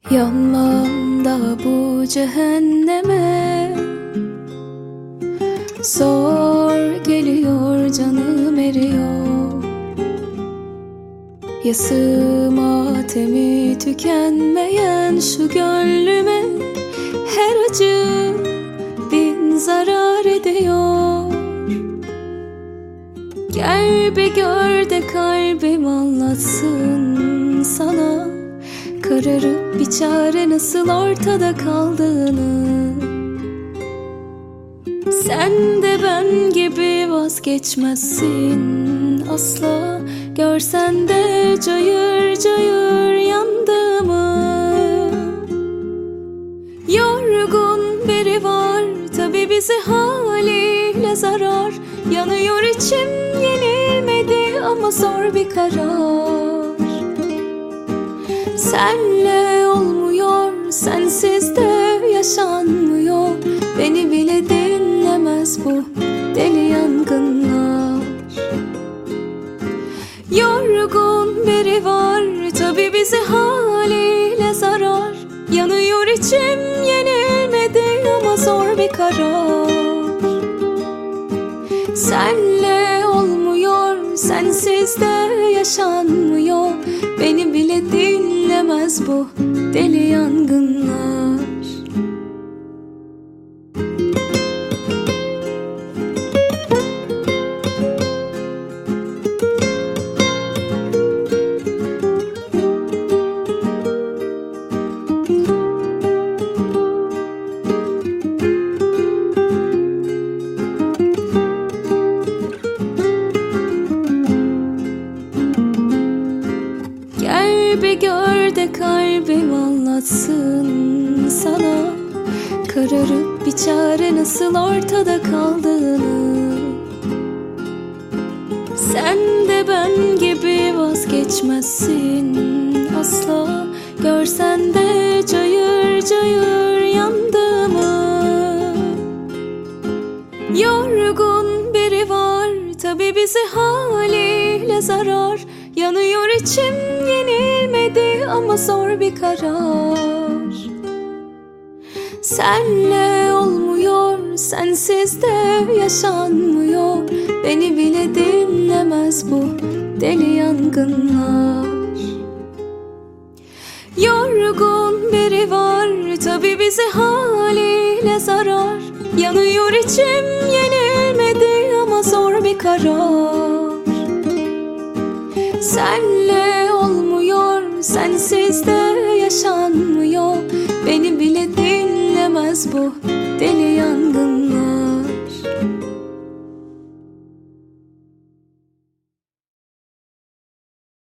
Yanmam da bu cehenneme. Zor geliyor, canım eriyor. Yası matemi tükenmeyen şu gönlüme her acı bin zarar ediyor. Gel bir gör de kalbim anlatsın sana, kararıp bir çare nasıl ortada kaldığını. Sen de ben gibi vazgeçmezsin asla, görsen de cayır cayır yandığımı. Yorgun biri var tabi bizi haliyle zarar, yanıyor içim yenilmedi ama zor bir karar. Senle olmuyor, sensiz de yaşanmıyor, beni bile dinlemez bu deli yangınlar. Yorgun biri var tabi bizi haliyle zarar, yanıyor içim yenilmedi ama zor bir karar. Senle olmuyor, sensiz de yaşanmıyor, beni bile dinlemez bu deli yangınlar. Gel bir gör de kalbim anlatsın sana, kararıp bir çare nasıl ortada kaldığını. Sen de ben gibi vazgeçmezsin asla, görsen de cayır cayır yandığımı. Yorgun biri var tabi bizi haliyle zarar, yanıyor içim yenilmedi ama zor bir karar. Senle olmuyor, sensiz de yaşanmıyor, beni bile dinlemez bu deli yangınlar. Yorgun biri var tabi bizi haliyle zarar, yanıyor içim yenilmedi ama zor bir karar. Senle olmuyor, sensiz de yaşanmıyor, beni bile dinlemez bu